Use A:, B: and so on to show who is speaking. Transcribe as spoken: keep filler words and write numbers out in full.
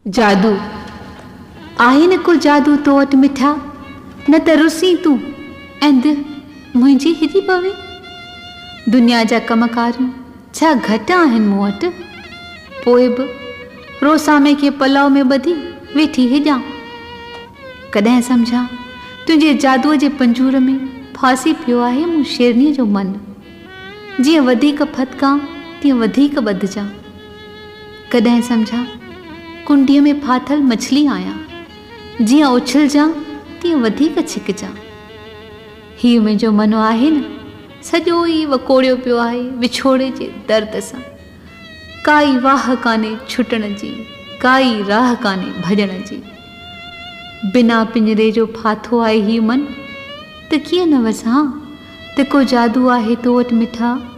A: जादू आहे न को जादू तो वटि मिठा, न त रुसी तूं ऐं दिलि मुंहिंजी हिरी पवे। दुनिया जा कमकार छा घटि आहिनि मूं वटि, पोइ बि रोसामे खे पलाव में ॿधी वेठी हिजां। कॾहिं सम्झां तुंहिंजे जादूअ जे पंजूर में फासी पियो आहे मूं शेरनीअ जो मन। जीअं वधीक फतकां तीअं वधीक ॿधिजां। कॾहिं सम्झां कुंडीअ में फाथल मछली आहियां, जीअं उछलजां तीअं वधीक छिकजां। हीउ मुंहिंजो मनु आहे न, सॼो ई वकोड़ियो पियो आहे विछोड़े जे दर्द सां। काई वाह कान्हे छुटण जी, काई राह कान्हे भॼण जी। बिना पिंजरे जो फाथो आहे हीउ मन, त कीअं न वसां, त को जादू आहे तो वटि मिठा।